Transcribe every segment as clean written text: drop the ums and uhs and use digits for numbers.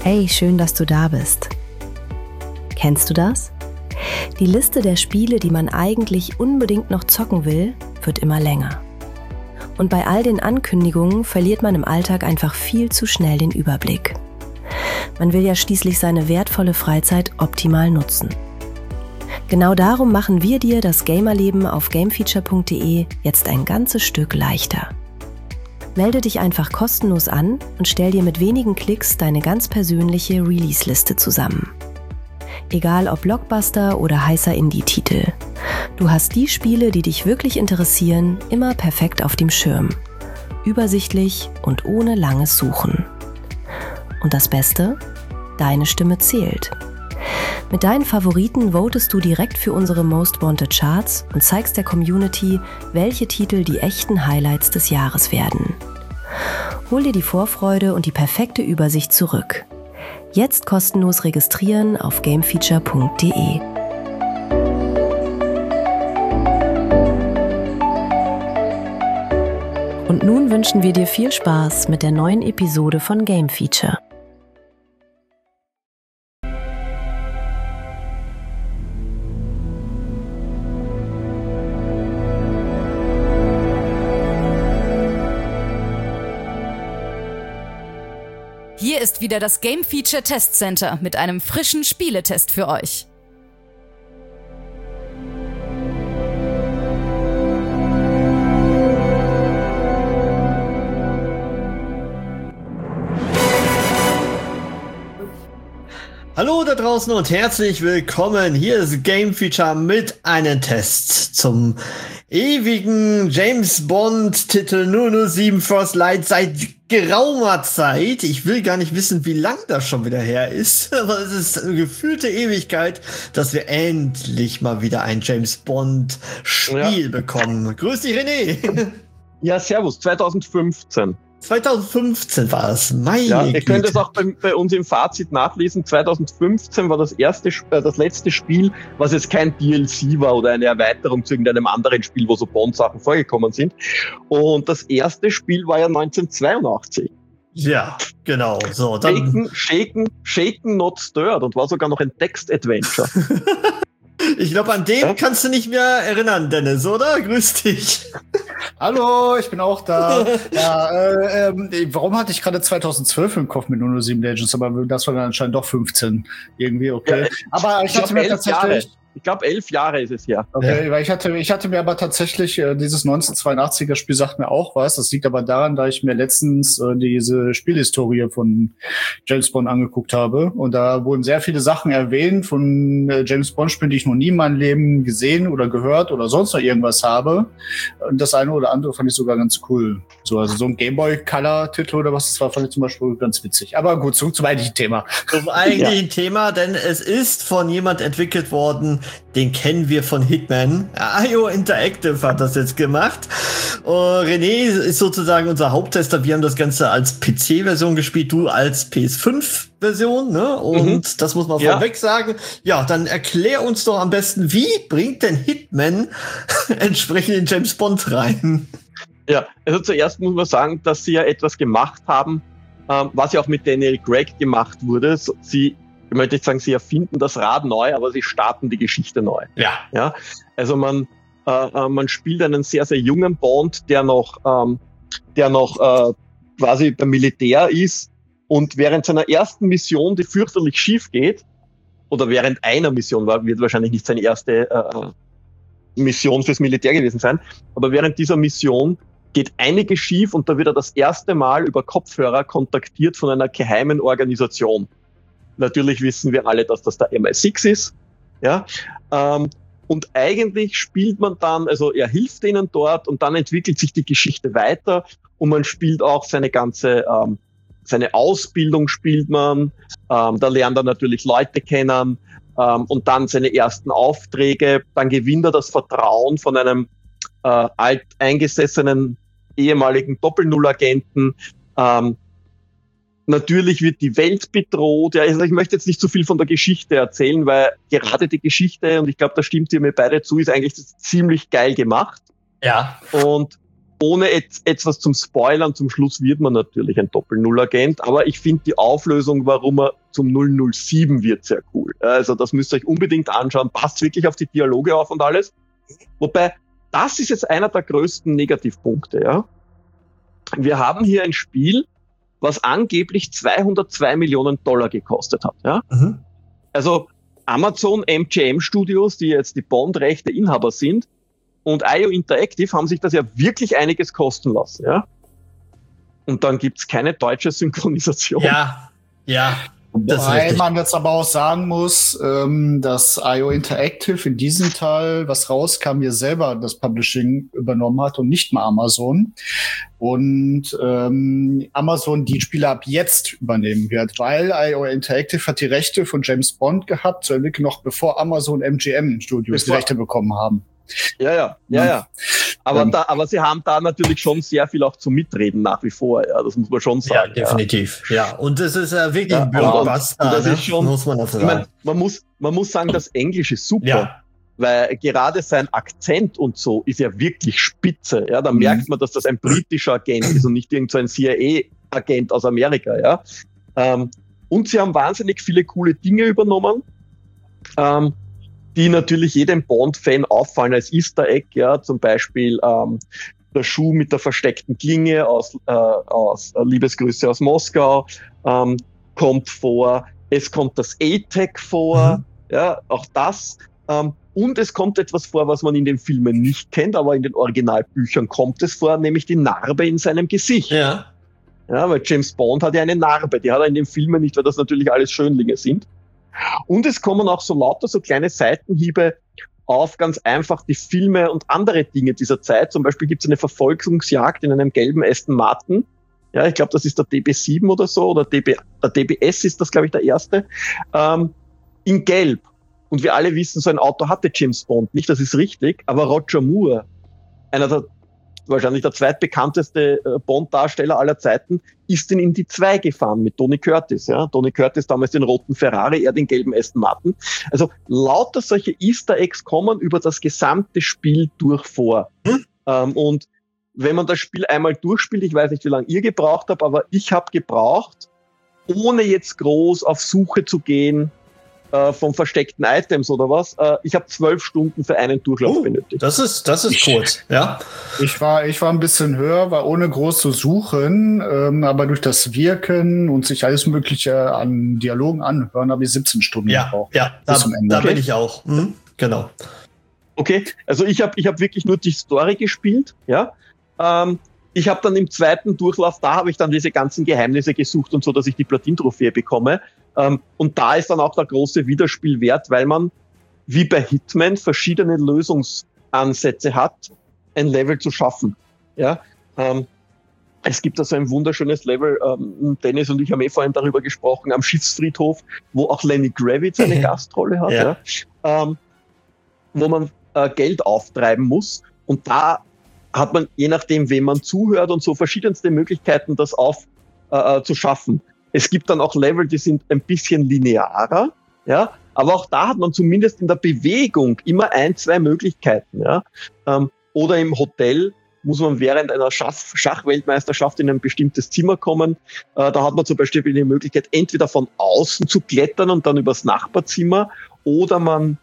Hey, schön, dass du da bist. Kennst du das? Die Liste der Spiele, die man eigentlich unbedingt noch zocken will, wird immer länger. Und bei all den Ankündigungen verliert man im Alltag einfach viel zu schnell den Überblick. Man will ja schließlich seine wertvolle Freizeit optimal nutzen. Genau darum machen wir dir das Gamerleben auf gamefeature.de jetzt ein ganzes Stück leichter. Melde dich einfach kostenlos an und stell dir mit wenigen Klicks deine ganz persönliche Release-Liste zusammen. Egal ob Blockbuster oder heißer Indie-Titel. Du hast die Spiele, die dich wirklich interessieren, immer perfekt auf dem Schirm. Übersichtlich und ohne langes Suchen. Und das Beste? Deine Stimme zählt. Mit deinen Favoriten votest du direkt für unsere Most Wanted Charts und zeigst der Community, welche Titel die echten Highlights des Jahres werden. Hol dir die Vorfreude und die perfekte Übersicht zurück. Jetzt kostenlos registrieren auf gamefeature.de. Und nun wünschen wir dir viel Spaß mit der neuen Episode von Game Feature. Hier ist wieder das Game Feature Test Center mit einem frischen Spieletest für euch. Hallo da draußen und herzlich willkommen. Hier ist Game Feature mit einem Test zum ewigen James Bond Titel 007 First Light seit geraumer Zeit. Ich will gar nicht wissen, wie lang das schon wieder her ist, aber es ist eine gefühlte Ewigkeit, dass wir endlich mal wieder ein James Bond Spiel bekommen. Grüß dich, René. Ja, servus, 2015. 2015 war es, meine Güte. Ihr könnt Güte. es auch bei uns im Fazit nachlesen. 2015 war das letzte Spiel, was jetzt kein DLC war oder eine Erweiterung zu irgendeinem anderen Spiel, wo so Bond-Sachen vorgekommen sind. Und das erste Spiel war ja 1982. Ja, genau. So, dann Shaken, not stirred und war sogar noch ein Text-Adventure. Ich glaube, an den kannst du nicht mehr erinnern, Dennis, oder? Grüß dich. Hallo, ich bin auch da. Ja, warum hatte ich gerade 2012 im Kopf mit 007 Legends, aber das war dann anscheinend doch 15. Irgendwie, okay. Ja, aber ich hatte mir tatsächlich... Ich glaube, 11 Jahre ist es her. Okay, ja. Weil ich hatte mir aber tatsächlich, dieses 1982er Spiel sagt mir auch was. Das liegt aber daran, da ich mir letztens diese Spielhistorie von James Bond angeguckt habe. Und da wurden sehr viele Sachen erwähnt von James Bond Spielen, die ich noch nie in meinem Leben gesehen oder gehört oder sonst noch irgendwas habe. Und das eine oder andere fand ich sogar ganz cool. So, also so ein Gameboy Color Titel oder was das war, fand ich zum Beispiel ganz witzig. Aber gut, zurück zum eigentlichen Thema. Zum eigentlichen Thema, denn es ist von jemand entwickelt worden, den kennen wir von Hitman. IO Interactive hat das jetzt gemacht. René ist sozusagen unser Haupttester. Wir haben das Ganze als PC-Version gespielt, du als PS5-Version, ne? Und das muss man vorweg sagen. Ja, dann erklär uns doch am besten, wie bringt denn Hitman entsprechend in James Bond rein? Ja, also zuerst muss man sagen, dass sie ja etwas gemacht haben, was ja auch mit Daniel Craig gemacht wurde. Ich möchte nicht sagen, sie erfinden das Rad neu, aber sie starten die Geschichte neu. Ja. Also man spielt einen sehr, sehr jungen Bond, der noch quasi beim Militär ist und während seiner ersten Mission, die fürchterlich schief geht, oder während einer Mission, wird wahrscheinlich nicht seine erste Mission fürs Militär gewesen sein, aber während dieser Mission geht einiges schief und da wird er das erste Mal über Kopfhörer kontaktiert von einer geheimen Organisation. Natürlich wissen wir alle, dass das der MI6 ist. Ja? Und eigentlich spielt man dann, also er hilft ihnen dort und dann entwickelt sich die Geschichte weiter und man spielt auch seine Ausbildung spielt man. Da lernt er natürlich Leute kennen und dann seine ersten Aufträge. Dann gewinnt er das Vertrauen von einem alteingesessenen ehemaligen Doppel-Null-Agenten. Natürlich wird die Welt bedroht. Ja, also ich möchte jetzt nicht zu viel von der Geschichte erzählen, weil gerade die Geschichte, und ich glaube, da stimmt ihr mir beide zu, ist eigentlich ziemlich geil gemacht. Ja. Und ohne etwas zum Spoilern, zum Schluss wird man natürlich ein Doppel-Null-Agent, aber ich finde die Auflösung, warum er zum 007 wird, sehr cool. Also das müsst ihr euch unbedingt anschauen, passt wirklich auf die Dialoge auf und alles. Wobei, das ist jetzt einer der größten Negativpunkte, ja. Wir haben hier ein Spiel, was angeblich $202 Millionen gekostet hat, ja. Mhm. Also Amazon MGM Studios, die jetzt die Bond-Rechte Inhaber sind, und IO Interactive haben sich das ja wirklich einiges kosten lassen, ja. Und dann gibt's keine deutsche Synchronisation. Ja. Wobei man jetzt aber auch sagen muss, dass IO Interactive in diesem Teil, was rauskam, hier selber das Publishing übernommen hat und nicht mal Amazon. Und Amazon die Spiele ab jetzt übernehmen wird, weil IO Interactive hat die Rechte von James Bond gehabt, zur Entwicklung noch bevor Amazon MGM Studios die Rechte bekommen haben. Ja. Aber sie haben da natürlich schon sehr viel auch zum Mitreden nach wie vor. Ja, das muss man schon sagen. Ja, definitiv. Ja, und das ist wirklich ein Blockbuster. Das ist schon, muss man sagen. Ich meine, man muss sagen, das Englisch ist super. Ja. Weil gerade sein Akzent und so ist ja wirklich spitze. Ja, da merkt man, dass das ein britischer Agent ist und nicht irgend so ein CIA-Agent aus Amerika. Ja. Und sie haben wahnsinnig viele coole Dinge übernommen. Die natürlich jedem Bond-Fan auffallen als Easter Egg, ja, zum Beispiel der Schuh mit der versteckten Klinge aus Liebesgrüße aus Moskau kommt vor, es kommt das A-Tech vor, ja, auch das, und es kommt etwas vor, was man in den Filmen nicht kennt, aber in den Originalbüchern kommt es vor, nämlich die Narbe in seinem Gesicht. Ja, weil James Bond hat ja eine Narbe, die hat er in den Filmen nicht, weil das natürlich alles Schönlinge sind. Und es kommen auch so lauter so kleine Seitenhiebe auf ganz einfach die Filme und andere Dinge dieser Zeit. Zum Beispiel gibt es eine Verfolgungsjagd in einem gelben Aston Martin. Ja, ich glaube, das ist der DB7 oder so, oder der DBS ist das, glaube ich, der erste. In Gelb. Und wir alle wissen, so ein Auto hatte James Bond nicht, das ist richtig. Aber Roger Moore, wahrscheinlich der zweitbekannteste Bond-Darsteller aller Zeiten, ist in die 2 gefahren mit Tony Curtis. Ja? Tony Curtis damals den roten Ferrari, er den gelben Aston Martin. Also lauter solche Easter Eggs kommen über das gesamte Spiel durch vor. Und wenn man das Spiel einmal durchspielt, ich weiß nicht, wie lange ihr gebraucht habt, aber ich habe gebraucht, ohne jetzt groß auf Suche zu gehen, von versteckten Items oder was. Ich habe 12 Stunden für einen Durchlauf benötigt. Das ist kurz, ja. Ich war ein bisschen höher, war ohne groß zu suchen, aber durch das Wirken und sich alles Mögliche an Dialogen anhören, habe ich 17 Stunden gebraucht. Ja, da bin ich auch. Genau. Okay, also ich hab wirklich nur die Story gespielt, ja. Ich habe dann im zweiten Durchlauf, da habe ich dann diese ganzen Geheimnisse gesucht und so, dass ich die Platin-Trophäe bekomme. Und da ist dann auch der große Wiederspielwert, weil man, wie bei Hitman, verschiedene Lösungsansätze hat, ein Level zu schaffen. Ja, es gibt da so ein wunderschönes Level, Dennis und ich haben vorhin darüber gesprochen, am Schiffsfriedhof, wo auch Lenny Kravitz eine Gastrolle hat, wo man Geld auftreiben muss. Und da hat man, je nachdem, wem man zuhört und so, verschiedenste Möglichkeiten, das zu schaffen. Es gibt dann auch Level, die sind ein bisschen linearer, ja, aber auch da hat man zumindest in der Bewegung immer 1-2 Möglichkeiten, ja. Oder im Hotel muss man während einer Schachweltmeisterschaft in ein bestimmtes Zimmer kommen. Da hat man zum Beispiel die Möglichkeit, entweder von außen zu klettern und dann übers Nachbarzimmer, oder man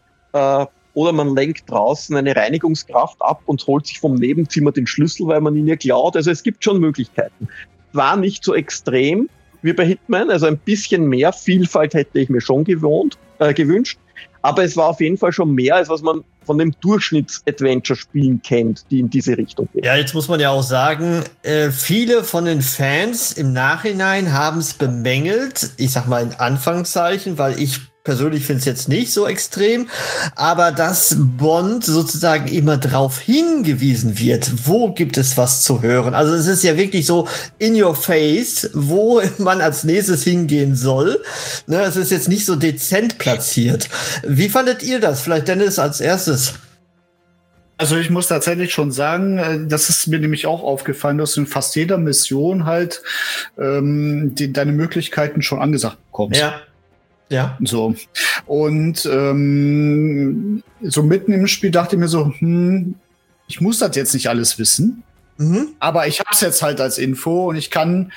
lenkt draußen eine Reinigungskraft ab und holt sich vom Nebenzimmer den Schlüssel, weil man ihn ihr klaut. Also es gibt schon Möglichkeiten. War nicht so extrem wie bei Hitman, also ein bisschen mehr Vielfalt hätte ich mir schon gewünscht, aber es war auf jeden Fall schon mehr, als was man von dem Durchschnitts-Adventure-Spielen kennt, die in diese Richtung gehen. Ja, jetzt muss man ja auch sagen, viele von den Fans im Nachhinein haben es bemängelt, ich sag mal in Anführungszeichen, weil ich persönlich finde es jetzt nicht so extrem, aber dass Bond sozusagen immer drauf hingewiesen wird, wo gibt es was zu hören. Also es ist ja wirklich so in your face, wo man als nächstes hingehen soll. Ne, es ist jetzt nicht so dezent platziert. Wie fandet ihr das? Vielleicht Dennis als erstes. Also ich muss tatsächlich schon sagen, das ist mir nämlich auch aufgefallen, dass du in fast jeder Mission halt deine Möglichkeiten schon angesagt bekommst. Ja. So. Und so mitten im Spiel dachte ich mir so, ich muss das jetzt nicht alles wissen. Aber ich hab's jetzt halt als Info und ich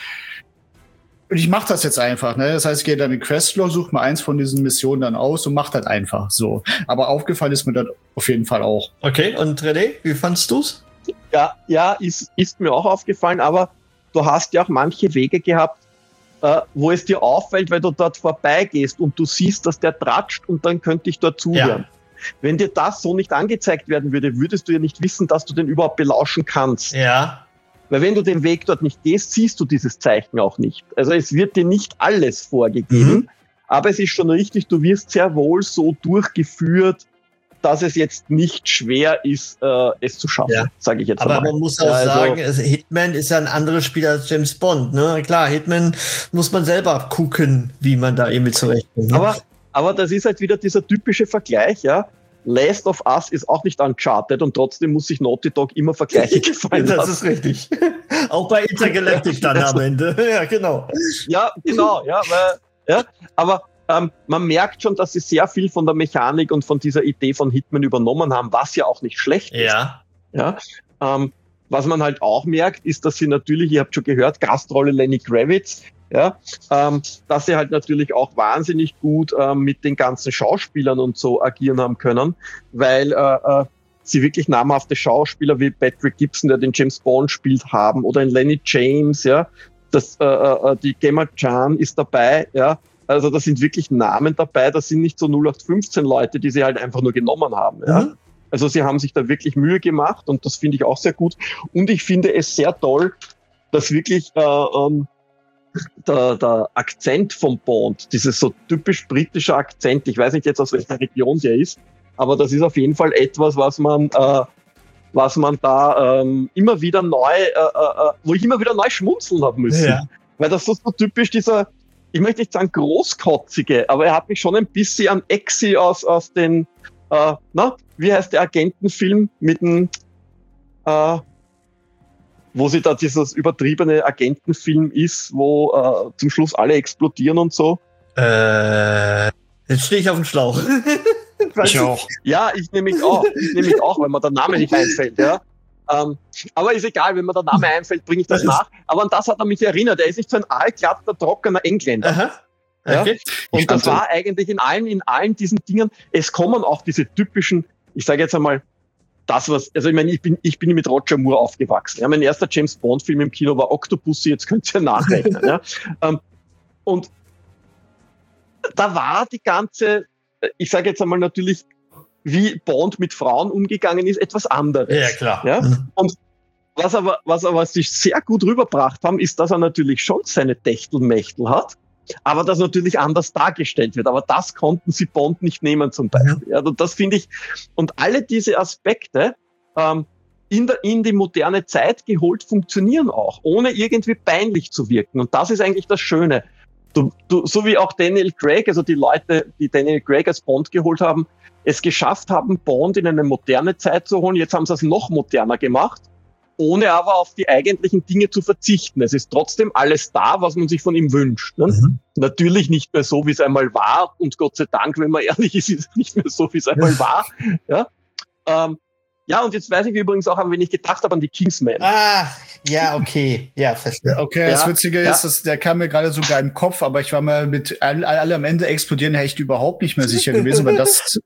mache das jetzt einfach, ne? Das heißt, ich gehe dann in Questlog, suche mal eins von diesen Missionen dann aus und mach das einfach so. Aber aufgefallen ist mir das auf jeden Fall auch. Okay, und René, wie fandst du's? Ja, ist mir auch aufgefallen, aber du hast ja auch manche Wege gehabt, wo es dir auffällt, weil du dort vorbeigehst und du siehst, dass der tratscht und dann könnte ich dort zuhören. Ja. Wenn dir das so nicht angezeigt werden würde, würdest du ja nicht wissen, dass du den überhaupt belauschen kannst. Ja. Weil wenn du den Weg dort nicht gehst, siehst du dieses Zeichen auch nicht. Also es wird dir nicht alles vorgegeben, aber es ist schon richtig, du wirst sehr wohl so durchgeführt, dass es jetzt nicht schwer ist, es zu schaffen, sage ich jetzt mal. Aber man muss auch sagen, Hitman ist ja ein anderes Spiel als James Bond. Ne? Klar, Hitman muss man selber gucken, wie man da irgendwie zurechtkommt. Ne? Aber das ist halt wieder dieser typische Vergleich, ja. Last of Us ist auch nicht Uncharted und trotzdem muss sich Naughty Dog immer Vergleiche gefallen lassen. Das ist richtig. Auch bei Intergalactic dann am Ende. Ja, genau. Ja, genau. Aber man merkt schon, dass sie sehr viel von der Mechanik und von dieser Idee von Hitman übernommen haben, was ja auch nicht schlecht ist. Ja. Was man halt auch merkt, ist, dass sie natürlich, ihr habt schon gehört, Gastrolle Lenny Kravitz, dass sie halt natürlich auch wahnsinnig gut mit den ganzen Schauspielern und so agieren haben können, weil sie wirklich namhafte Schauspieler wie Patrick Gibson, der den James Bond spielt, haben, oder in Lenny James, die Gemma Chan ist dabei, also da sind wirklich Namen dabei, das sind nicht so 0815 Leute, die sie halt einfach nur genommen haben, Also sie haben sich da wirklich Mühe gemacht und das finde ich auch sehr gut. Und ich finde es sehr toll, dass wirklich der Akzent vom Bond, dieses so typisch britische Akzent, ich weiß nicht jetzt aus welcher Region der ist, aber das ist auf jeden Fall etwas, was man da immer wieder wo ich immer wieder neu schmunzeln habe müssen. Ja. Weil das so typisch dieser, ich möchte nicht sagen großkotzige, aber er hat mich schon ein bisschen an Exi aus den, wie heißt der Agentenfilm mit dem, wo sie da dieses übertriebene Agentenfilm ist, wo zum Schluss alle explodieren und so. Jetzt stehe ich auf dem Schlauch. Ich auch. Ja, ich nehme mich auch, weil mir der Name nicht einfällt, aber ist egal, wenn mir der Name einfällt, bringe ich das nach. Aber an das hat er mich erinnert. Er ist nicht so ein aalglatter, trockener Engländer. Aha. Okay. Und das war eigentlich in allen diesen Dingen, es kommen auch diese typischen, ich sage jetzt einmal, also ich meine, ich bin mit Roger Moore aufgewachsen. Ja, mein erster James Bond Film im Kino war Octopussy, jetzt könnt ihr nachrechnen. Und da war die ganze, ich sage jetzt einmal natürlich, wie Bond mit Frauen umgegangen ist, etwas anderes. Ja, klar. Ja? Und was aber sich sehr gut rüberbracht haben, ist, dass er natürlich schon seine Techtelmechtel hat, aber das natürlich anders dargestellt wird. Aber das konnten sie Bond nicht nehmen zum Beispiel. Ja, und das finde ich, und alle diese Aspekte in die moderne Zeit geholt funktionieren auch, ohne irgendwie peinlich zu wirken. Und das ist eigentlich das Schöne. So wie auch Daniel Craig, also die Leute, die Daniel Craig als Bond geholt haben, es geschafft haben, Bond in eine moderne Zeit zu holen. Jetzt haben sie es noch moderner gemacht, ohne aber auf die eigentlichen Dinge zu verzichten. Es ist trotzdem alles da, was man sich von ihm wünscht. Ne? Natürlich nicht mehr so, wie es einmal war. Und Gott sei Dank, wenn man ehrlich ist, ist es nicht mehr so, wie es einmal war. Ja, und jetzt weiß ich übrigens auch, wenn ich gedacht habe an die Kingsman. Ah, ja, okay. Ja, verstehe. Okay, das Witzige ist, dass der kam mir gerade sogar im Kopf, aber ich war mal mit alle am Ende explodieren echt überhaupt nicht mehr sicher gewesen, weil das,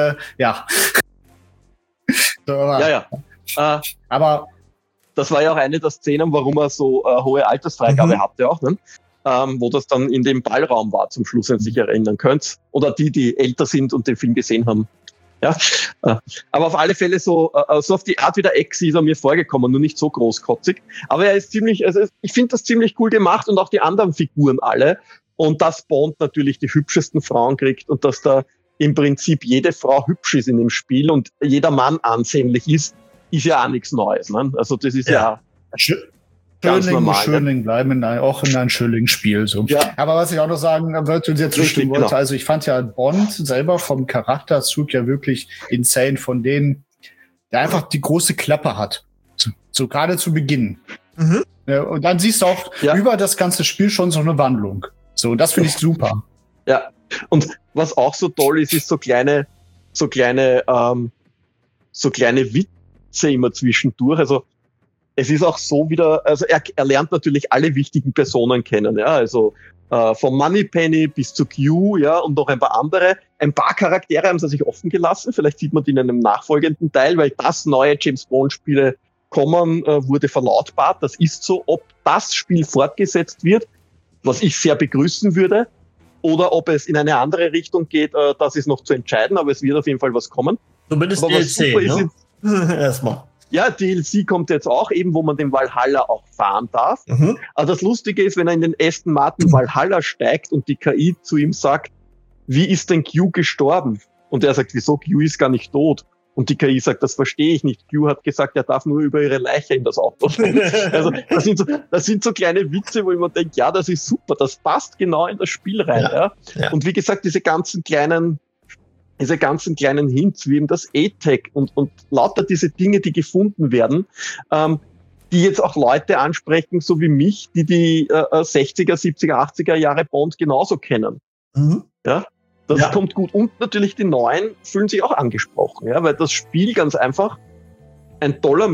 aber das war ja auch eine der Szenen, warum er so hohe Altersfreigabe hatte auch, ne? Wo das dann in dem Ballraum war zum Schluss, wenn ihr sich erinnern könnt. Oder die älter sind und den Film gesehen haben. Ja, aber auf alle Fälle so auf die Art wie der Ex ist er mir vorgekommen, nur nicht so großkotzig. Aber er ist ziemlich, also ich finde das ziemlich cool gemacht und auch die anderen Figuren alle. Und dass Bond natürlich die hübschesten Frauen kriegt und dass da im Prinzip jede Frau hübsch ist in dem Spiel und jeder Mann ansehnlich ist ja auch nichts Neues. Ne? Also das ist ja ganz normal. Schönling bleiben auch in einem Schönling-Spiel. So. Ja. Aber was ich auch noch sagen wollte, und jetzt zustimmen wollte, genau. Also ich fand ja Bond selber vom Charakterzug ja wirklich insane von denen, der einfach die große Klappe hat. So gerade zu Beginn. Ja, und dann siehst du auch über das ganze Spiel schon so eine Wandlung. So, und das finde ich super. Ja, und was auch so toll ist so kleine Witze immer zwischendurch. Also es ist auch so wieder, also er lernt natürlich alle wichtigen Personen kennen, ja, also vom Moneypenny bis zu Q, ja, und noch ein paar andere. Ein paar Charaktere haben sie sich offen gelassen, vielleicht sieht man die in einem nachfolgenden Teil, weil das neue James-Bond-Spiele kommen, wurde verlautbart. Das ist so, ob das Spiel fortgesetzt wird, was ich sehr begrüßen würde, oder ob es in eine andere Richtung geht, das ist noch zu entscheiden, aber es wird auf jeden Fall was kommen. Zumindest DLC, ne? Erstmal. Ja, DLC kommt jetzt auch, eben wo man den Valhalla auch fahren darf. Mhm. Aber das Lustige ist, wenn er in den Aston Martin Valhalla steigt und die KI zu ihm sagt, wie ist denn Q gestorben? Und er sagt, wieso? Q ist gar nicht tot. Und die KI sagt, das verstehe ich nicht. Q hat gesagt, er darf nur über ihre Leiche in das Auto steigen. Also das sind so kleine Witze, wo ich mir denke, ja, das ist super, das passt genau in das Spiel rein. Ja. Ja. Und wie gesagt, diese ganzen kleinen Hints, wie eben das A-Tag und lauter diese Dinge, die gefunden werden, die jetzt auch Leute ansprechen, so wie mich, die 60er, 70er, 80er Jahre Bond genauso kennen. Mhm. Ja, das kommt gut. Und natürlich die Neuen fühlen sich auch angesprochen, ja, weil das Spiel ganz einfach eine tolle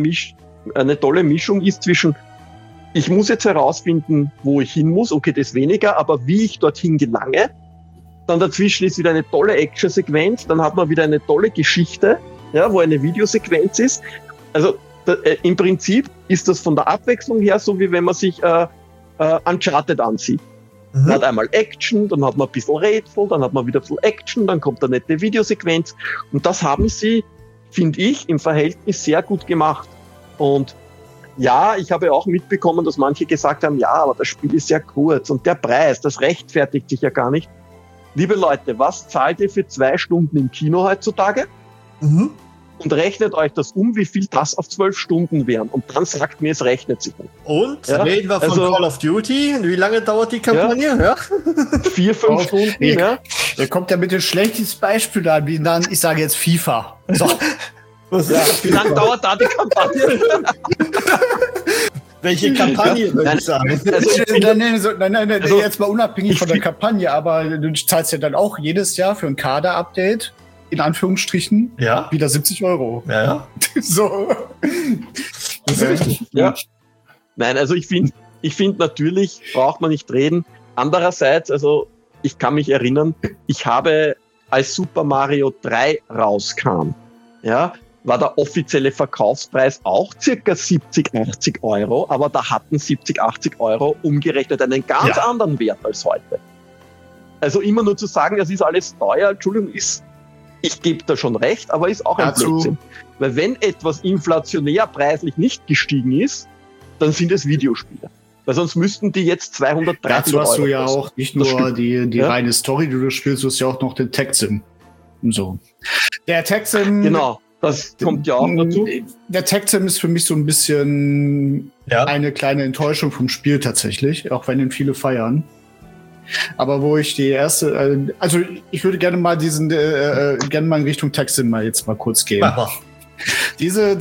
Mischung ist zwischen, ich muss jetzt herausfinden, wo ich hin muss, okay, das weniger, aber wie ich dorthin gelange. Dann dazwischen ist wieder eine tolle Action-Sequenz, dann hat man wieder eine tolle Geschichte, ja, wo eine Videosequenz ist. Also im Prinzip ist das von der Abwechslung her so, wie wenn man sich Uncharted ansieht. Mhm. Man hat einmal Action, dann hat man ein bisschen Rätsel, dann hat man wieder ein bisschen Action, dann kommt eine nette Videosequenz. Und das haben sie, finde ich, im Verhältnis sehr gut gemacht. Und ja, ich habe auch mitbekommen, dass manche gesagt haben, ja, aber das Spiel ist sehr kurz und der Preis, das rechtfertigt sich ja gar nicht. Liebe Leute, was zahlt ihr für 2 Stunden im Kino heutzutage? Mhm. Und rechnet euch das wie viel das auf 12 Stunden wären. Und dann sagt mir, es rechnet sich nicht. Und reden wir von Call of Duty. Wie lange dauert die Kampagne? Ja. 4-5 Stunden, ja. Der kommt ja mit dem schlechtesten Beispiel an, wie dann, ich sage jetzt FIFA. So. Wie lange dauert da die Kampagne? Welche Kampagne, würde ich sagen? Nein, jetzt mal unabhängig von der Kampagne, aber du zahlst ja dann auch jedes Jahr für ein Kader-Update, in Anführungsstrichen, wieder 70 €. Ja. So. Das ist richtig. Ja. Nein, also ich finde natürlich, braucht man nicht reden. Andererseits, also ich kann mich erinnern, ich habe, als Super Mario 3 rauskam, ja, war der offizielle Verkaufspreis auch circa 70, 80 €, aber da hatten 70, 80 € umgerechnet einen ganz anderen Wert als heute. Also immer nur zu sagen, das ist alles teuer, Entschuldigung, ich gebe da schon recht, aber ist auch ein Blödsinn. Weil wenn etwas inflationär preislich nicht gestiegen ist, dann sind es Videospiele. Weil sonst müssten die jetzt 230 €. Dazu hast du ja auch nicht nur die reine Story, die du spielst, du hast ja auch noch den Tech-Sim. So. Der Tech-Sim... Genau. Das kommt ja auch dazu. Der Tech-Sim ist für mich so ein bisschen eine kleine Enttäuschung vom Spiel tatsächlich, auch wenn ihn viele feiern. Aber wo ich die erste, also ich würde gerne mal gerne mal in Richtung Tech-Sim jetzt mal kurz gehen. Diese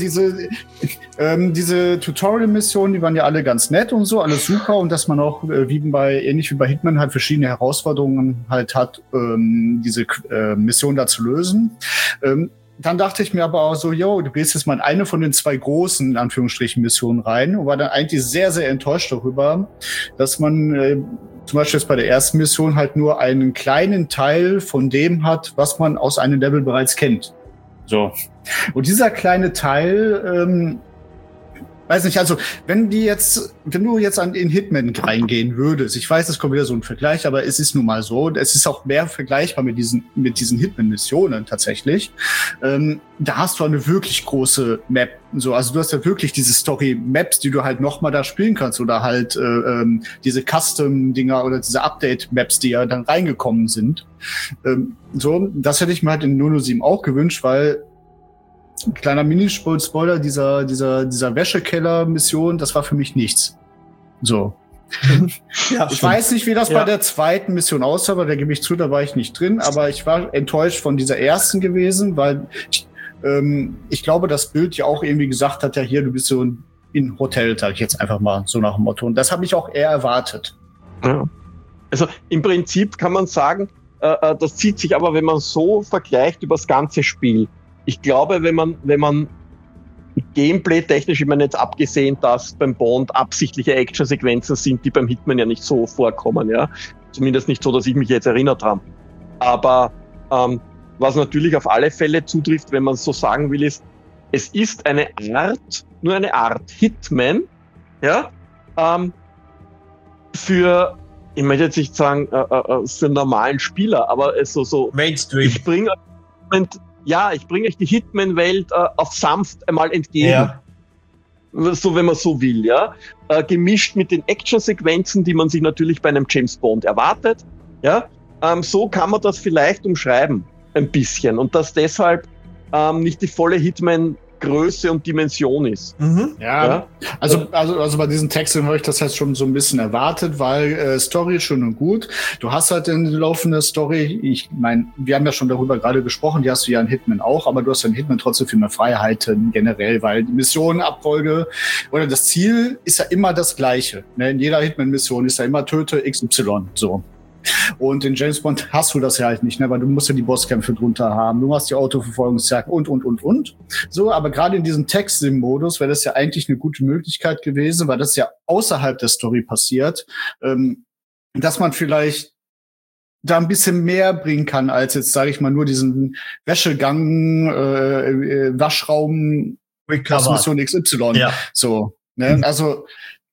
Tutorial-Missionen, die waren ja alle ganz nett und so, alles super, und dass man auch ähnlich wie bei Hitman halt verschiedene Herausforderungen halt hat, diese Mission da zu lösen. Dann dachte ich mir aber auch so, du gehst jetzt mal in eine von den 2 großen, in Anführungsstrichen, Missionen rein, und war dann eigentlich sehr, sehr enttäuscht darüber, dass man zum Beispiel jetzt bei der ersten Mission halt nur einen kleinen Teil von dem hat, was man aus einem Level bereits kennt. So. Und dieser kleine Teil, weiß nicht, also wenn du jetzt in Hitman reingehen würdest, ich weiß, es kommt wieder so ein Vergleich, aber es ist nun mal so, es ist auch mehr vergleichbar mit diesen Hitman-Missionen tatsächlich. Da hast du eine wirklich große Map. So, also du hast ja wirklich diese Story-Maps, die du halt nochmal da spielen kannst, oder halt diese Custom-Dinger oder diese Update-Maps, die ja dann reingekommen sind. So, das hätte ich mir halt in 007 auch gewünscht, weil kleiner Mini-Spoiler, dieser Wäschekeller-Mission, das war für mich nichts. So. Ich weiß nicht, wie das bei der zweiten Mission aussah, weil da gebe ich zu, da war ich nicht drin, aber ich war enttäuscht von dieser ersten gewesen, weil ich glaube, das Bild ja auch irgendwie gesagt hat, ja hier, du bist so in Hotel, sag ich jetzt einfach mal, so nach dem Motto. Und das habe ich auch eher erwartet. Ja. Also im Prinzip kann man sagen, das zieht sich aber, wenn man so vergleicht, über das ganze Spiel. Ich glaube, wenn man Gameplay-technisch, ich meine jetzt abgesehen, dass beim Bond absichtliche Action-Sequenzen sind, die beim Hitman ja nicht so vorkommen, ja. Zumindest nicht so, dass ich mich jetzt erinnert habe. Aber was natürlich auf alle Fälle zutrifft, wenn man so sagen will, ist, es ist nur eine Art Hitman, ja, für, ich möchte jetzt nicht sagen, für einen normalen Spieler, aber so Mainstream. Ich bringe euch die Hitman-Welt auf sanft einmal entgegen. Ja. So, wenn man so will, ja. Gemischt mit den Action-Sequenzen, die man sich natürlich bei einem James Bond erwartet, ja. So kann man das vielleicht umschreiben, ein bisschen. Und dass deshalb nicht die volle Hitman-Größe und Dimension ist. Mhm. Ja, also bei diesen Texten habe ich das jetzt schon so ein bisschen erwartet, weil Story ist schön und gut. Du hast halt eine laufende Story. Ich meine, wir haben ja schon darüber gerade gesprochen, die hast du ja in Hitman auch, aber du hast ja in Hitman trotzdem viel mehr Freiheiten generell, weil die Missionenabfolge oder das Ziel ist ja immer das Gleiche. Ne? In jeder Hitman-Mission ist ja immer töte XY, so. Und in James Bond hast du das ja halt nicht, ne? Weil du musst ja die Bosskämpfe drunter haben, du hast die Autoverfolgungsjagd und. So, aber gerade in diesem Text-Sim-Modus wäre das ja eigentlich eine gute Möglichkeit gewesen, weil das ja außerhalb der Story passiert, dass man vielleicht da ein bisschen mehr bringen kann, als jetzt, sage ich mal, nur diesen Wäschegang, Waschraum, Mission XY. Ja. So, ne? Also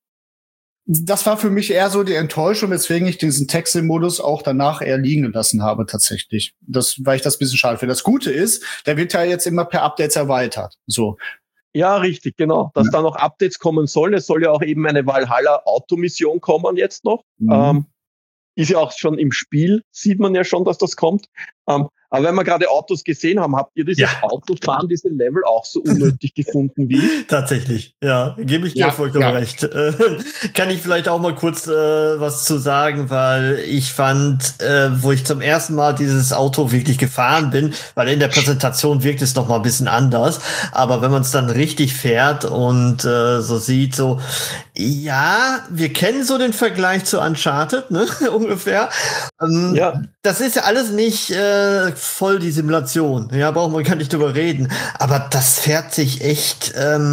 das war für mich eher so die Enttäuschung, weswegen ich diesen Text-Modus auch danach eher liegen gelassen habe, tatsächlich. Weil ich das ein bisschen schade finde. Das Gute ist, der wird ja jetzt immer per Updates erweitert. So. Ja, richtig, genau. Dass da noch Updates kommen sollen. Es soll ja auch eben eine Valhalla-Automission kommen jetzt noch. Ist ja auch schon im Spiel, sieht man ja schon, dass das kommt. Aber wenn wir gerade Autos gesehen haben, habt ihr dieses Autofahren, diese Level auch so unnötig gefunden wie ich? Tatsächlich, ja, gebe ich dir vollkommen recht. Kann ich vielleicht auch mal kurz was zu sagen, weil ich fand, wo ich zum ersten Mal dieses Auto wirklich gefahren bin, weil in der Präsentation wirkt es noch mal ein bisschen anders, aber wenn man es dann richtig fährt und so sieht, so, ja, wir kennen so den Vergleich zu Uncharted, ne, ungefähr. Das ist ja alles nicht voll die Simulation. Ja, braucht man gar nicht drüber reden. Aber das fährt sich echt,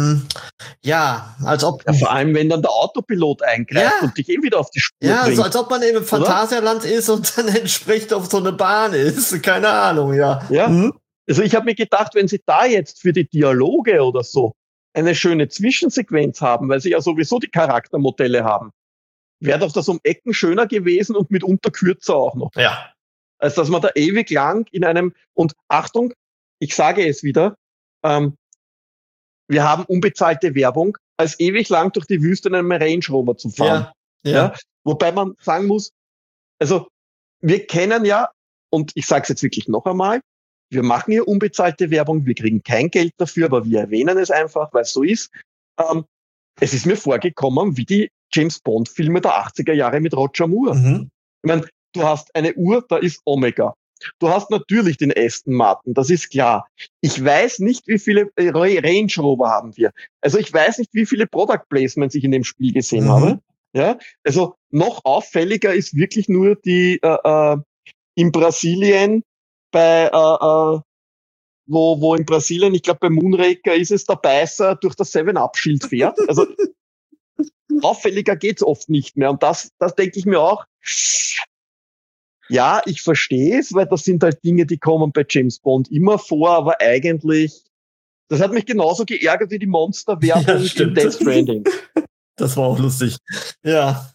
als ob... Ja, vor allem, wenn dann der Autopilot eingreift und dich wieder auf die Spur bringt. Ja, so als ob man eben im Phantasialand ist und dann entsprechend auf so eine Bahn ist. Keine Ahnung, ja. Also ich habe mir gedacht, wenn sie da jetzt für die Dialoge oder so eine schöne Zwischensequenz haben, weil sie ja sowieso die Charaktermodelle haben, wäre doch das um Ecken schöner gewesen und mitunter kürzer auch noch. Ja. Als dass man da ewig lang in einem, und Achtung, ich sage es wieder, wir haben unbezahlte Werbung, als ewig lang durch die Wüste in einem Range Rover zu fahren. Ja. Wobei man sagen muss, also wir kennen ja, und ich sage es jetzt wirklich noch einmal, wir machen hier unbezahlte Werbung, wir kriegen kein Geld dafür, aber wir erwähnen es einfach, weil es so ist. Es ist mir vorgekommen wie die James-Bond-Filme der 80er Jahre mit Roger Moore. Ich meine, du hast eine Uhr, da ist Omega. Du hast natürlich den Aston Martin, das ist klar. Ich weiß nicht, wie viele Range Rover haben wir. Also ich weiß nicht, wie viele Product Placements ich in dem Spiel gesehen habe. Ja, also noch auffälliger ist wirklich nur die in Brasilien bei wo in Brasilien, ich glaube bei Moonraker ist es, der Beißer durch das 7-Up-Schild fährt. Also auffälliger geht's oft nicht mehr. Und das denke ich mir auch, ja, ich verstehe es, weil das sind halt Dinge, die kommen bei James Bond immer vor, aber eigentlich, das hat mich genauso geärgert wie die Monster-Werbung in Death Stranding. Das war auch lustig. Ja.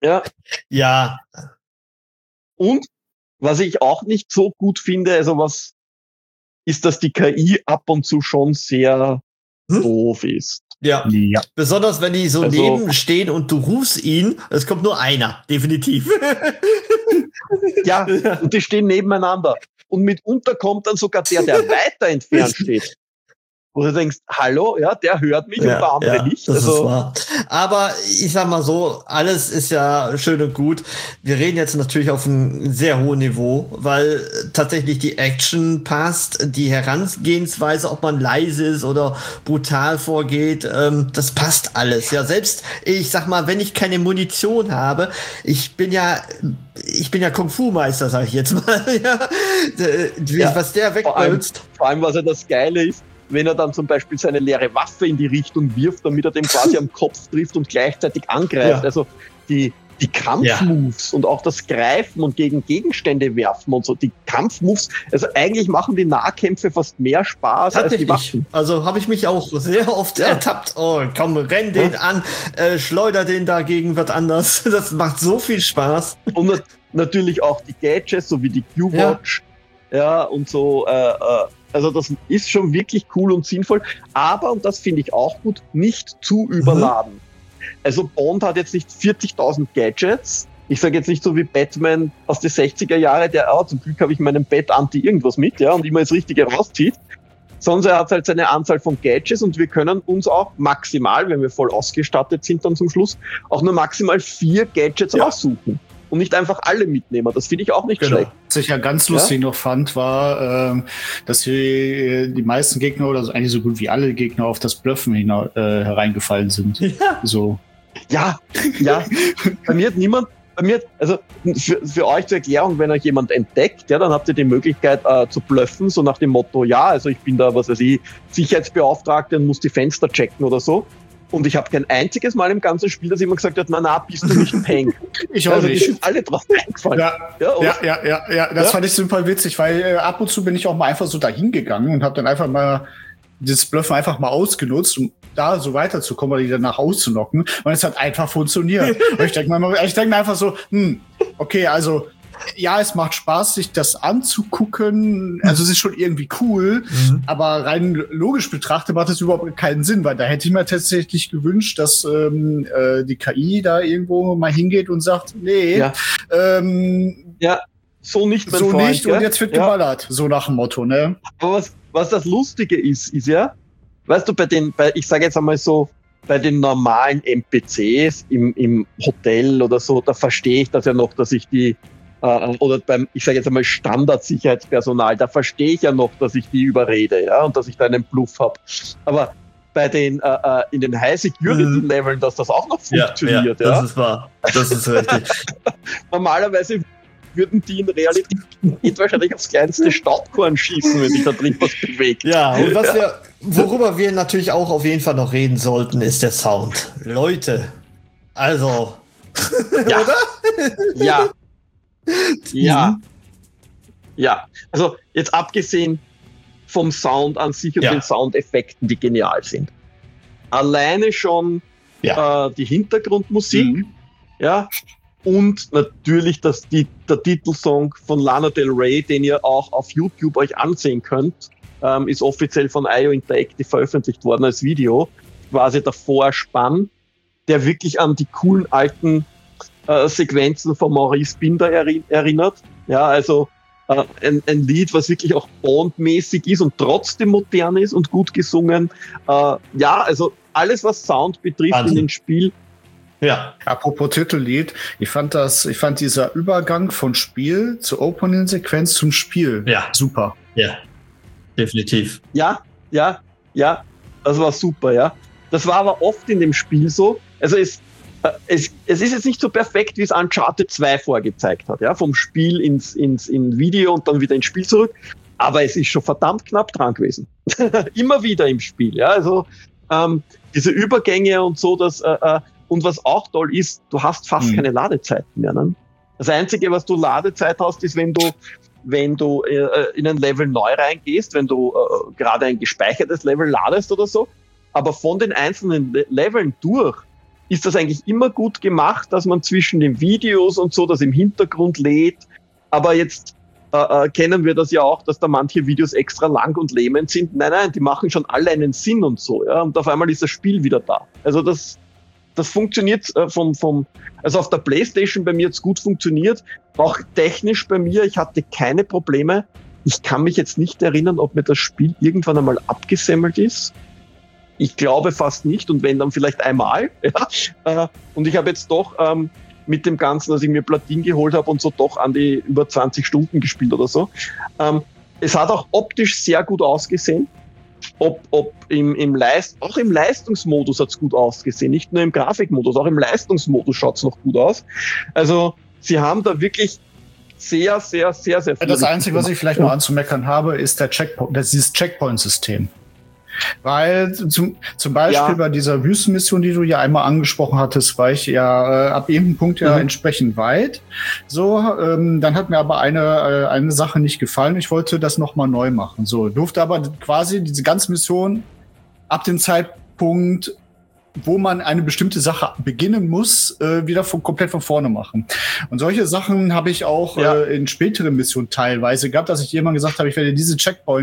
Und was ich auch nicht so gut finde, also was ist, dass die KI ab und zu schon sehr doof ist. Ja. Besonders wenn die so neben stehen und du rufst ihn, es kommt nur einer, definitiv. Ja, und die stehen nebeneinander. Und mitunter kommt dann sogar der weiter entfernt steht. Wo du denkst, hallo, ja, der hört mich und der andere nicht. Das ist wahr. Aber ich sag mal so, alles ist ja schön und gut. Wir reden jetzt natürlich auf einem sehr hohen Niveau, weil tatsächlich die Action passt, die Herangehensweise, ob man leise ist oder brutal vorgeht, das passt alles. Ja, selbst, ich sag mal, wenn ich keine Munition habe, ich bin ja Kung-Fu-Meister, sag ich jetzt mal. Was der wegbolzt. Vor allem, was ja das Geile ist, wenn er dann zum Beispiel seine leere Waffe in die Richtung wirft, damit er dem quasi am Kopf trifft und gleichzeitig angreift. Ja. Also die Kampfmoves und auch das Greifen und gegen Gegenstände werfen und so, die Kampfmoves, also eigentlich machen die Nahkämpfe fast mehr Spaß als die Waffen. Also habe ich mich auch sehr oft ertappt. Oh, komm, renn den an, schleuder den dagegen, wird anders. Das macht so viel Spaß. Und natürlich auch die Gadgets, so wie die Q-Watch, ja und so, also das ist schon wirklich cool und sinnvoll, aber, und das finde ich auch gut, nicht zu überladen. Also Bond hat jetzt nicht 40.000 Gadgets. Ich sage jetzt nicht so wie Batman aus den 60er Jahren, der, zum Glück habe ich meinem Bett Anti-irgendwas mit, ja, und immer das Richtige rauszieht. Sondern er hat halt seine Anzahl von Gadgets und wir können uns auch maximal, wenn wir voll ausgestattet sind dann zum Schluss, auch nur maximal 4 Gadgets aussuchen. Und nicht einfach alle mitnehmen. Das finde ich auch nicht schlecht. Was ich ja ganz lustig noch fand, war, dass die meisten Gegner oder eigentlich so gut wie alle Gegner auf das Bluffen hereingefallen sind. Ja. So. Ja. Bei mir hat niemand, also für euch zur Erklärung, wenn euch jemand entdeckt, ja, dann habt ihr die Möglichkeit zu bluffen, so nach dem Motto, ja, also ich bin da, was weiß ich, Sicherheitsbeauftragte und muss die Fenster checken oder so. Und ich habe kein einziges Mal im ganzen Spiel, dass jemand gesagt hat, na, bist du nicht Peng. Ich auch nicht. Die sind alle drauf eingefallen. Ja. Das fand ich super witzig, weil ab und zu bin ich auch mal einfach so dahin gegangen und habe dann einfach mal das Bluffen einfach mal ausgenutzt, um da so weiterzukommen oder die danach auszunocken. Und es hat einfach funktioniert. Und ich denke mir einfach so, okay, also ja, es macht Spaß, sich das anzugucken. Also es ist schon irgendwie cool, aber rein logisch betrachtet macht es überhaupt keinen Sinn, weil da hätte ich mir tatsächlich gewünscht, dass die KI da irgendwo mal hingeht und sagt, nee, so nicht, mein so Freund, nicht und jetzt wird geballert, so nach dem Motto, ne? Aber was das Lustige ist ja, weißt du, ich sage jetzt einmal so, bei den normalen NPCs im Hotel oder so, da verstehe ich das ja noch, dass ich die oder ich sage jetzt einmal Standardsicherheitspersonal, da verstehe ich ja noch, dass ich die überrede, ja, und dass ich da einen Bluff habe. Aber bei den in den High-Security-Leveln, dass das auch noch funktioniert, das ist wahr. Das ist richtig. Normalerweise würden die in Realität wahrscheinlich aufs kleinste Staubkorn schießen, wenn sich da drin was bewegt. Ja, und worüber wir natürlich auch auf jeden Fall noch reden sollten, ist der Sound. Leute, also, oder? Ja. Also jetzt abgesehen vom Sound an sich und den Soundeffekten, die genial sind. Alleine schon die Hintergrundmusik, und natürlich der Titelsong von Lana Del Rey, den ihr auch auf YouTube euch ansehen könnt, ist offiziell von IO Interactive veröffentlicht worden als Video, quasi der Vorspann, der wirklich an die coolen alten Sequenzen von Maurice Binder erinnert. Ja, also ein Lied, was wirklich auch Bond-mäßig ist und trotzdem modern ist und gut gesungen. Also alles, was Sound betrifft in dem Spiel. Ja. Apropos Titellied, ich fand dieser Übergang von Spiel zur Opening-Sequenz zum Spiel super. Ja, definitiv. Ja, das war super, ja. Das war aber oft in dem Spiel so. Also es ist jetzt nicht so perfekt, wie es Uncharted 2 vorgezeigt hat, ja, vom Spiel ins Video und dann wieder ins Spiel zurück. Aber es ist schon verdammt knapp dran gewesen. Immer wieder im Spiel, ja. Also diese Übergänge und so, und was auch toll ist, du hast fast keine Ladezeiten mehr. Ne? Das Einzige, was du Ladezeit hast, ist, wenn du in ein Level neu reingehst, wenn du gerade ein gespeichertes Level ladest oder so. Aber von den einzelnen Leveln durch ist das eigentlich immer gut gemacht, dass man zwischen den Videos und so das im Hintergrund lädt. Aber jetzt kennen wir das ja auch, dass da manche Videos extra lang und lähmend sind. Nein, die machen schon alle einen Sinn und so. Ja? Und auf einmal ist das Spiel wieder da. Also das funktioniert also auf der PlayStation bei mir jetzt gut funktioniert. Auch technisch bei mir, ich hatte keine Probleme. Ich kann mich jetzt nicht erinnern, ob mir das Spiel irgendwann einmal abgesemmelt ist. Ich glaube fast nicht und wenn dann vielleicht einmal. Ja. Und ich habe jetzt doch mit dem Ganzen, dass ich mir Platin geholt habe und so doch an die über 20 Stunden gespielt oder so. Es hat auch optisch sehr gut ausgesehen. Auch im Leistungsmodus hat es gut ausgesehen, nicht nur im Grafikmodus, auch im Leistungsmodus schaut es noch gut aus. Also sie haben da wirklich sehr, sehr, sehr, sehr viel. Das Einzige, was ich vielleicht noch anzumeckern habe, ist dieses Checkpoint-System. Weil zum Beispiel bei dieser Wüstenmission, die du ja einmal angesprochen hattest, war ich ja ab irgendeinem Punkt ja entsprechend weit. So, dann hat mir aber eine Sache nicht gefallen. Ich wollte das nochmal neu machen. So, durfte aber quasi diese ganze Mission ab dem Zeitpunkt, wo man eine bestimmte Sache beginnen muss, wieder komplett von vorne machen. Und solche Sachen habe ich auch in späteren Missionen teilweise gehabt, dass ich jemandem gesagt habe, ich werde diese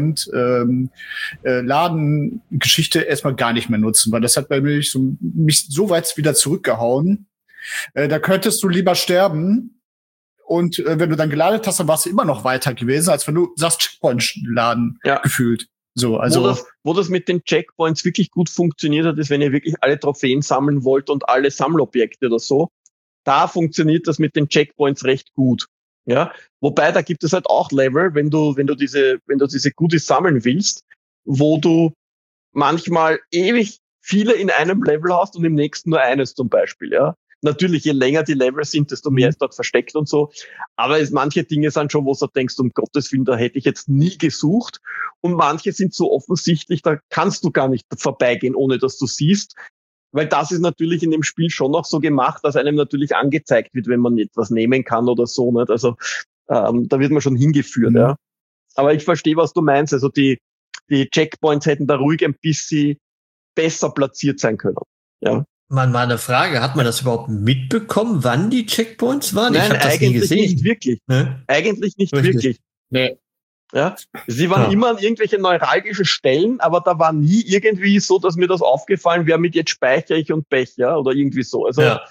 Checkpoint-Laden-Geschichte erstmal gar nicht mehr nutzen, weil das hat bei mir mich so weit wieder zurückgehauen. Da könntest du lieber sterben. Und wenn du dann geladen hast, dann warst du immer noch weiter gewesen, als wenn du sagst Checkpoint-Laden gefühlt. So, also wo das mit den Checkpoints wirklich gut funktioniert hat, ist, wenn ihr wirklich alle Trophäen sammeln wollt und alle Sammelobjekte oder so, da funktioniert das mit den Checkpoints recht gut. Ja, wobei da gibt es halt auch Level, wenn du diese Goodies sammeln willst, wo du manchmal ewig viele in einem Level hast und im nächsten nur eines zum Beispiel, ja. Natürlich, je länger die Level sind, desto mehr ist dort versteckt und so. Aber manche Dinge sind schon, wo du denkst, um Gottes Willen, da hätte ich jetzt nie gesucht. Und manche sind so offensichtlich, da kannst du gar nicht vorbeigehen, ohne dass du siehst. Weil das ist natürlich in dem Spiel schon noch so gemacht, dass einem natürlich angezeigt wird, wenn man etwas nehmen kann oder so. Nicht? Also da wird man schon hingeführt. Ja. Aber ich verstehe, was du meinst. Also die Checkpoints hätten da ruhig ein bisschen besser platziert sein können. Ja. Mal eine Frage, hat man das überhaupt mitbekommen, wann die Checkpoints waren? Nein, eigentlich nicht wirklich. Ne? Eigentlich nicht wirklich. Nee. Ja, sie waren immer an irgendwelche neuralgischen Stellen, aber da war nie irgendwie so, dass mir das aufgefallen wäre mit jetzt speichere ich und Pech, ja, oder irgendwie so. Also, aber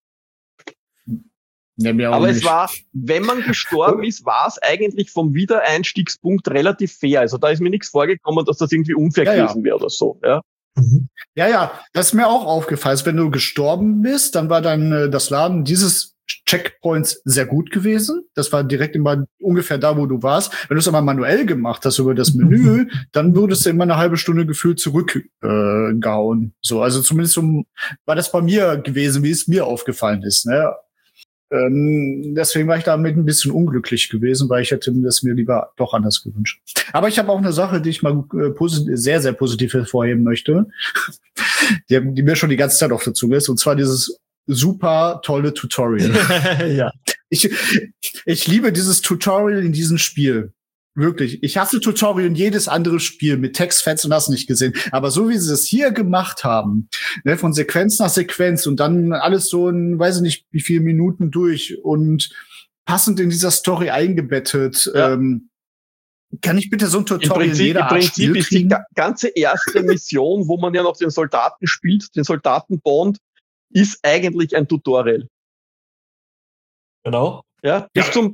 es war, wenn man gestorben ist, war es eigentlich vom Wiedereinstiegspunkt relativ fair. Also da ist mir nichts vorgekommen, dass das irgendwie unfair gewesen wäre oder so, ja. Ja, das ist mir auch aufgefallen. Also, wenn du gestorben bist, dann war dann das Laden dieses Checkpoints sehr gut gewesen. Das war direkt immer ungefähr da, wo du warst. Wenn du es aber manuell gemacht hast über das Menü, dann würdest du immer eine halbe Stunde gefühlt zurückgehauen. So, also zumindest war das bei mir gewesen, wie es mir aufgefallen ist. Ne? Deswegen war ich damit ein bisschen unglücklich gewesen, weil ich hätte das mir lieber doch anders gewünscht. Aber ich habe auch eine Sache, die ich mal sehr, sehr positiv hervorheben möchte, die mir schon die ganze Zeit auf der Zunge ist, und zwar dieses super tolle Tutorial. Ja. Ich liebe dieses Tutorial in diesem Spiel. Wirklich. Ich hasse Tutorial in jedes andere Spiel mit Textfans und hast nicht gesehen. Aber so wie sie es hier gemacht haben, ne, von Sequenz nach Sequenz und dann alles so in, weiß ich nicht, wie viele Minuten durch und passend in dieser Story eingebettet, kann ich bitte so ein Tutorial in jeder Art Spiel kriegen? Ist die ganze erste Mission, wo man ja noch den Soldaten spielt, den Soldaten Bond, ist eigentlich ein Tutorial. Genau. Ja, bis zum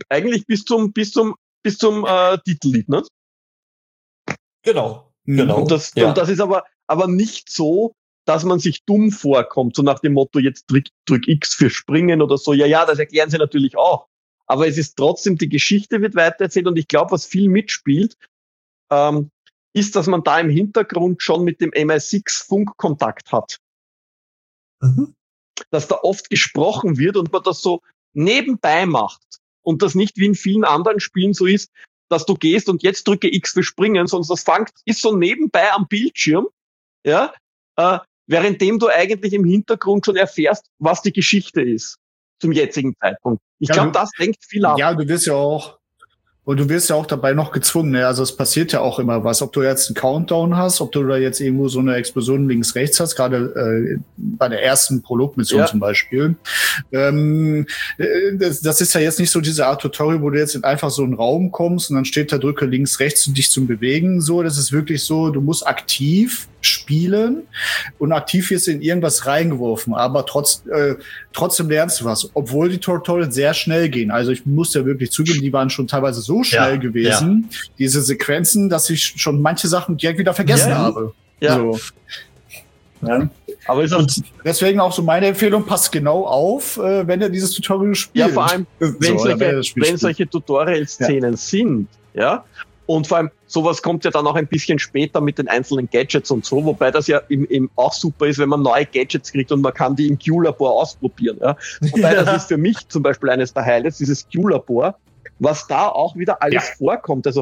Titellied, ne? Genau. Und das ist aber nicht so, dass man sich dumm vorkommt, so nach dem Motto, jetzt drück X für springen oder so. Ja, das erklären sie natürlich auch. Aber es ist trotzdem, die Geschichte wird weitererzählt, und ich glaube, was viel mitspielt, ist, dass man da im Hintergrund schon mit dem MI6 Funkkontakt hat. Dass da oft gesprochen wird und man das so nebenbei macht. Und das nicht wie in vielen anderen Spielen so ist, dass du gehst und jetzt drücke X für springen, sondern das ist so nebenbei am Bildschirm, ja, währenddem du eigentlich im Hintergrund schon erfährst, was die Geschichte ist zum jetzigen Zeitpunkt. Ich glaube, das lenkt viel ab. Ja, du wirst ja auch dabei noch gezwungen, ne? Also es passiert ja auch immer was. Ob du jetzt einen Countdown hast, ob du da jetzt irgendwo so eine Explosion links-rechts hast, gerade bei der ersten Prolog-Mission zum Beispiel. Das ist ja jetzt nicht so diese Art Tutorial, wo du jetzt in einfach so einen Raum kommst und dann steht da, drücke links-rechts, um dich zu bewegen. So, das ist wirklich so, du musst aktiv spielen und aktiv wirst du in irgendwas reingeworfen, aber trotzdem lernst du was, obwohl die Tutorials sehr schnell gehen. Also ich muss ja wirklich zugeben, die waren schon teilweise so schnell gewesen, diese Sequenzen, dass ich schon manche Sachen direkt wieder vergessen habe. Ja. So. Ja. Aber und deswegen auch so meine Empfehlung, passt genau auf, wenn ihr dieses Tutorial spielt. Ja, vor allem, wenn solche Tutorial-Szenen sind, ja, und vor allem, sowas kommt ja dann auch ein bisschen später mit den einzelnen Gadgets und so, wobei das ja im auch super ist, wenn man neue Gadgets kriegt und man kann die im Q-Labor ausprobieren. Ja. Wobei das ist für mich zum Beispiel eines der Highlights, dieses Q-Labor, was da auch wieder alles vorkommt. Also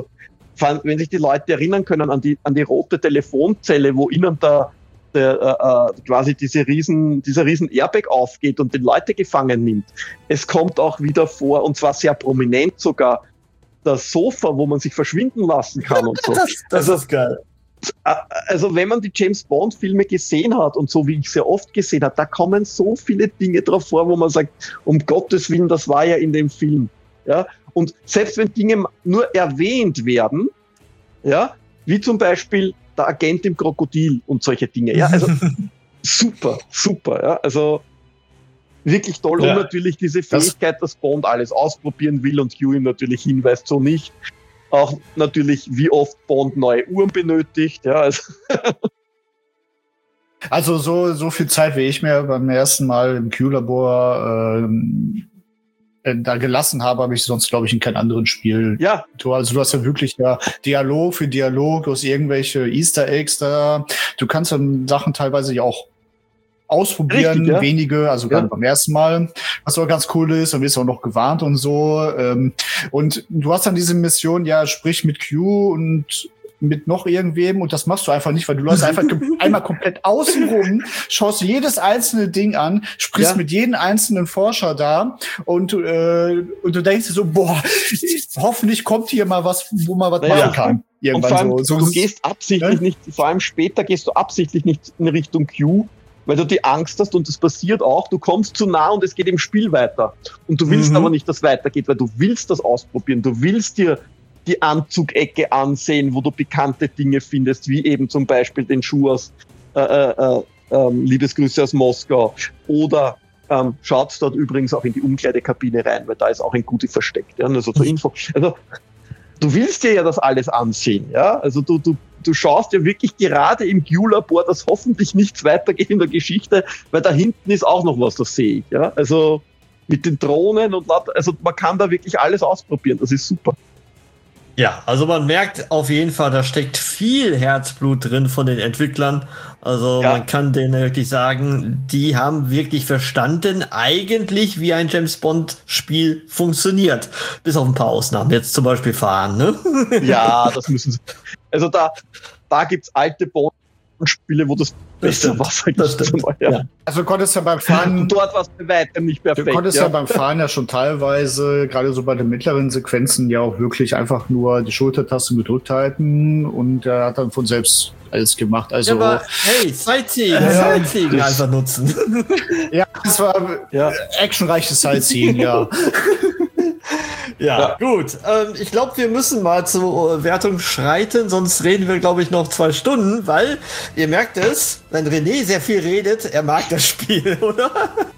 wenn sich die Leute erinnern können an die rote Telefonzelle, wo innen quasi dieser riesen Airbag aufgeht und die Leute gefangen nimmt. Es kommt auch wieder vor, und zwar sehr prominent sogar, das Sofa, wo man sich verschwinden lassen kann und so. Das ist geil. Also wenn man die James-Bond-Filme gesehen hat und so wie ich sehr oft gesehen habe, da kommen so viele Dinge drauf vor, wo man sagt, um Gottes Willen, das war ja in dem Film. Ja? Und selbst wenn Dinge nur erwähnt werden, ja, wie zum Beispiel der Agent im Krokodil und solche Dinge, ja, also super, ja, also wirklich toll. Ja. Und natürlich diese Fähigkeit, dass Bond alles ausprobieren will und Q ihm natürlich hinweist, so nicht. Auch natürlich, wie oft Bond neue Uhren benötigt. Ja, also so viel Zeit, wie ich mir beim ersten Mal im Q-Labor da gelassen habe ich sonst, glaube ich, in keinem anderen Spiel. Ja. Also du hast ja wirklich Dialog für Dialog, du hast irgendwelche Easter Eggs da. Du kannst dann Sachen teilweise ja auch ausprobieren, richtig, ja. Wenige, also gerade beim ersten Mal, was auch ganz cool ist, dann wirst du auch noch gewarnt und so. Und du hast dann diese Mission, ja, sprich mit Q und mit noch irgendwem, und das machst du einfach nicht, weil du läufst einfach einmal komplett außen rum, schaust jedes einzelne Ding an, sprichst mit jedem einzelnen Forscher da und du denkst dir so, boah, hoffentlich kommt hier mal was, wo man was machen kann. Irgendwann und vor allem, so. Du gehst absichtlich nicht, vor allem später gehst du absichtlich nicht in Richtung Q, weil du die Angst hast, und das passiert auch, du kommst zu nah und es geht im Spiel weiter. Und du willst aber nicht, dass es weitergeht, weil du willst das ausprobieren, du willst dir die Anzugecke ansehen, wo du bekannte Dinge findest, wie eben zum Beispiel den Schuh aus Liebesgrüße aus Moskau. Oder schaut dort übrigens auch in die Umkleidekabine rein, weil da ist auch ein Gute versteckt. Ja? Also zur Info. Also du willst dir ja das alles ansehen. Ja? Also du schaust ja wirklich gerade im Q-Labor, dass hoffentlich nichts weitergeht in der Geschichte, weil da hinten ist auch noch was, das sehe ich. Ja? Also mit den Drohnen und also man kann da wirklich alles ausprobieren. Das ist super. Ja, also man merkt auf jeden Fall, da steckt viel Herzblut drin von den Entwicklern. Also man kann denen wirklich sagen, die haben wirklich verstanden eigentlich, wie ein James-Bond-Spiel funktioniert. Bis auf ein paar Ausnahmen. Jetzt zum Beispiel fahren, ne? Ja, das müssen sie. Also da gibt's alte Bond-Spiele, wo das beste Wasser gibt. Ja. Also du konntest ja beim Fahren... Dort war es bei weitem nicht perfekt. Du konntest ja beim Fahren ja schon teilweise, gerade so bei den mittleren Sequenzen, ja auch wirklich einfach nur die Schultertaste gedrückt halten, und er hat dann von selbst alles gemacht. Also, ja, aber hey, Sightseeing einfach nutzen. Ja, das war actionreiches Sightseeing, ja. Ja, gut. Ich glaube, wir müssen mal zur Wertung schreiten, sonst reden wir, glaube ich, noch 2 Stunden, weil ihr merkt es, wenn René sehr viel redet, er mag das Spiel, oder?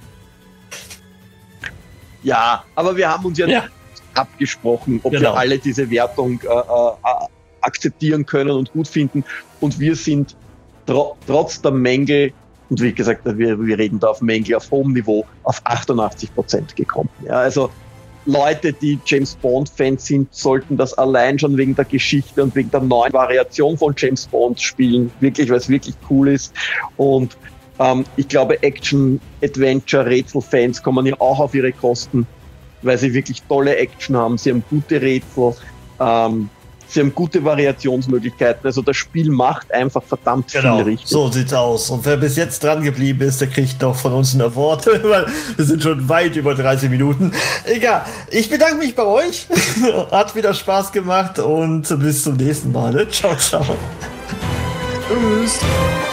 Ja, aber wir haben uns ja abgesprochen, ob wir alle diese Wertung akzeptieren können und gut finden. Und wir sind trotz der Mängel, und wie gesagt, wir reden da auf Mängel auf hohem Niveau, auf 88% gekommen. Ja, also Leute, die James-Bond-Fans sind, sollten das allein schon wegen der Geschichte und wegen der neuen Variation von James Bond spielen, wirklich, weil es wirklich cool ist. Und ich glaube, Action, Adventure, Rätsel-Fans kommen ja auch auf ihre Kosten, weil sie wirklich tolle Action haben. Sie haben gute Rätsel, sie haben gute Variationsmöglichkeiten. Also das Spiel macht einfach verdammt viel richtig. So sieht's aus. Und wer bis jetzt dran geblieben ist, der kriegt noch von uns ein Award, weil wir sind schon weit über 30 Minuten. Egal. Ich bedanke mich bei euch. Hat wieder Spaß gemacht und bis zum nächsten Mal. Ne? Ciao, ciao. Tschüss.